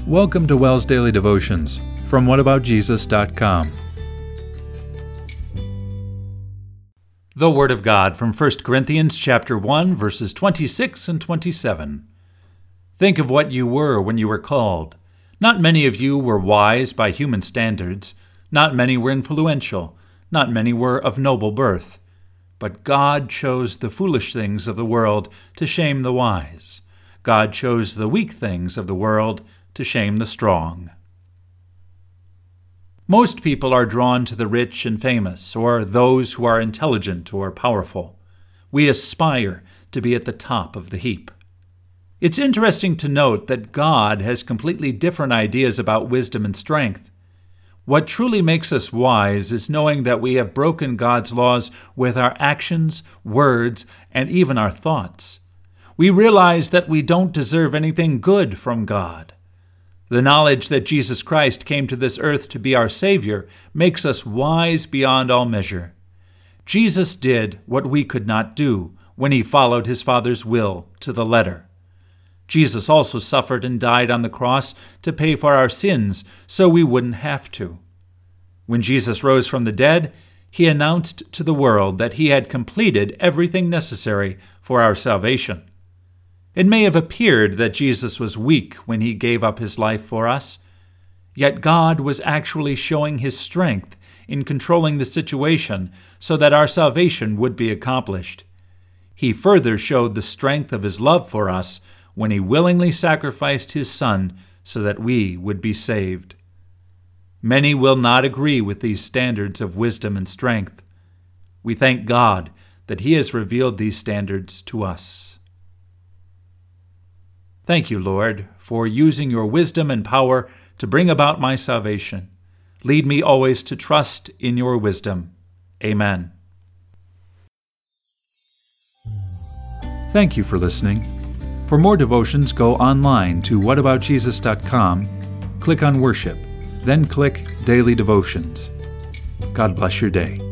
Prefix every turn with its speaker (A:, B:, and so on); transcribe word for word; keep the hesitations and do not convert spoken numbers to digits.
A: Welcome to WELS Daily Devotions from what about jesus dot com. The Word of God from First Corinthians chapter one, verses twenty-six and twenty-seven. Think of what you were when you were called. Not many of you were wise by human standards. Not many were influential. Not many were of noble birth. But God chose the foolish things of the world to shame the wise. God chose the weak things of the world to shame the strong. Most people are drawn to the rich and famous, or those who are intelligent or powerful. We aspire to be at the top of the heap. It's interesting to note that God has completely different ideas about wisdom and strength. What truly makes us wise is knowing that we have broken God's laws with our actions, words, and even our thoughts. We realize that we don't deserve anything good from God. The knowledge that Jesus Christ came to this earth to be our Savior makes us wise beyond all measure. Jesus did what we could not do when he followed his Father's will to the letter. Jesus also suffered and died on the cross to pay for our sins so we wouldn't have to. When Jesus rose from the dead, he announced to the world that he had completed everything necessary for our salvation. It may have appeared that Jesus was weak when he gave up his life for us, yet God was actually showing his strength in controlling the situation so that our salvation would be accomplished. He further showed the strength of his love for us when he willingly sacrificed his Son so that we would be saved. Many will not agree with these standards of wisdom and strength. We thank God that he has revealed these standards to us. Thank you, Lord, for using your wisdom and power to bring about my salvation. Lead me always to trust in your wisdom. Amen. Thank you for listening. For more devotions, go online to what about jesus dot com, click on Worship, then click Daily Devotions. God bless your day.